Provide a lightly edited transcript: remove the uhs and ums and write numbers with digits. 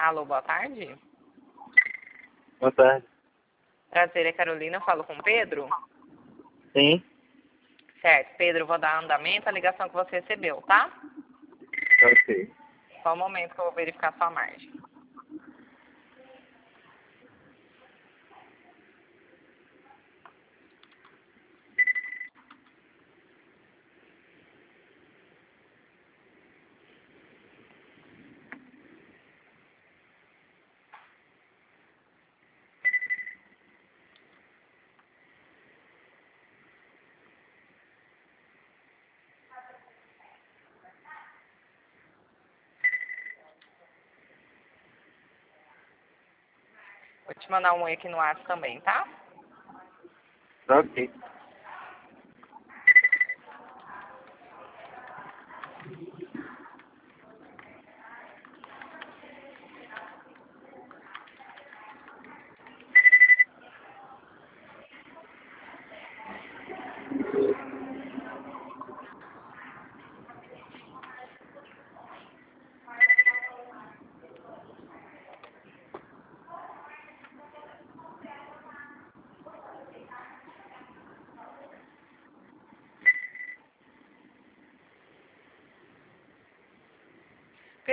Alô, boa tarde. Boa tarde. Prazer, é Carolina, eu falo com o Pedro? Sim, Certo, Pedro, eu vou dar andamento à ligação que você recebeu, tá? ok. Só um momento que eu vou verificar sua margem. Vou te mandar um oi aqui no WhatsApp também, tá? Ok.